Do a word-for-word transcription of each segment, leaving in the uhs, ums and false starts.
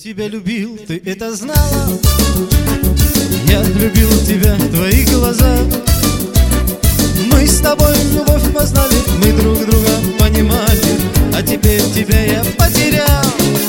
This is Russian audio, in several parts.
тебя любил, ты это знала? Я любил тебя, твои глаза. Мы с тобой любовь познали, мы друг друга понимали, а теперь тебя я потерял.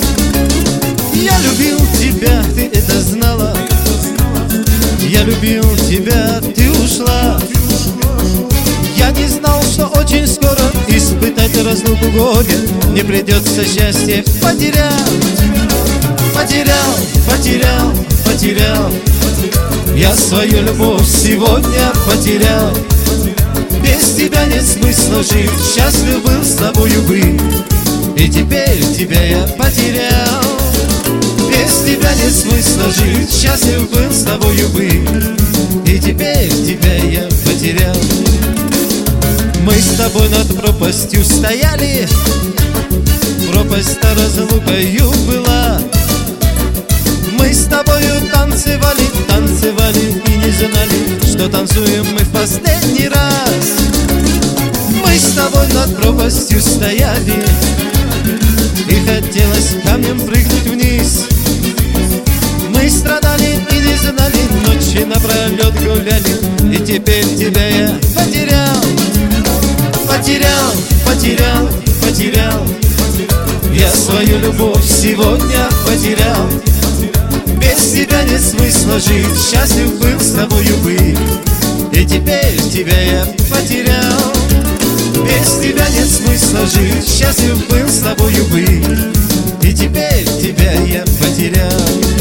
Я любил тебя, ты это знала. Я любил тебя, ты ушла. Я не знал, что очень скоро испытать разлуку горя. Мне придется счастье потерять. Потерял, потерял, потерял. Я свою любовь сегодня потерял. Без тебя нет смысла жить, счастлив был с тобою быть, и теперь тебя я потерял. Без тебя нет смысла жить, счастлив был с тобою быть, и теперь тебя я потерял. Мы с тобой над пропастью стояли, пропасть-то разлукою была. Мы с тобою танцевали, танцевали и не знали, что танцуем мы в последний раз. Мы с тобой над пропастью стояли, и хотелось камнем прыгнуть вниз. Мы страдали и не знали, ночи напролет гуляли, и теперь тебя я потерял. Потерял, потерял, потерял. Я свою любовь сегодня потерял. Без тебя нет смысла жить, счастлив был с тобою быть, и теперь тебя я потерял. Без тебя нет смысла жить, счастлив был с тобою быть, и теперь тебя я потерял.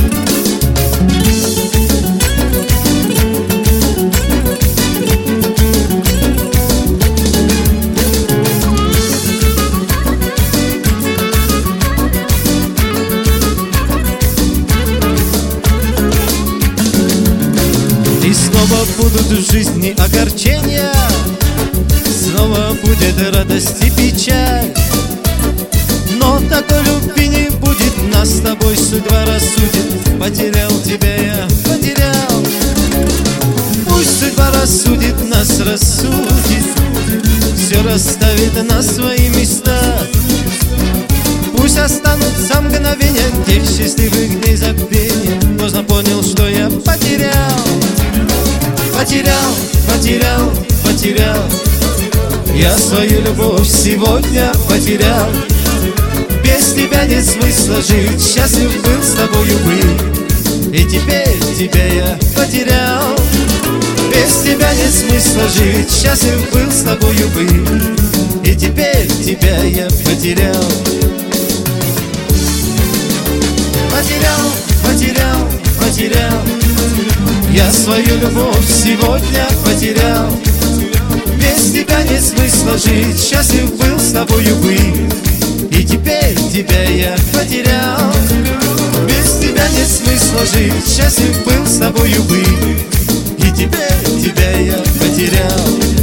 И снова будут в жизни огорчения, снова будет радость и печаль. Но такой любви не будет, нас с тобой судьба рассудит. Потерял тебя я, потерял. Пусть судьба рассудит, нас рассудит, все расставит на свои места. Пусть останутся мгновения тех счастливых дней забвения. Поздно понял, что я потерял. Потерял, потерял, потерял. Я свою любовь сегодня потерял. Без тебя нет смысла жить, счастлив был с тобою быть, и теперь тебя я потерял. Без тебя нет смысла жить, счастлив был с тобою быть, и теперь тебя я потерял. Потерял, потерял, потерял. Я свою любовь сегодня потерял. Без тебя нет смысла жить, счастлив был с тобою быть, и теперь тебя я потерял. Без тебя нет смысла жить, счастлив был с тобою быть, и теперь тебя я потерял.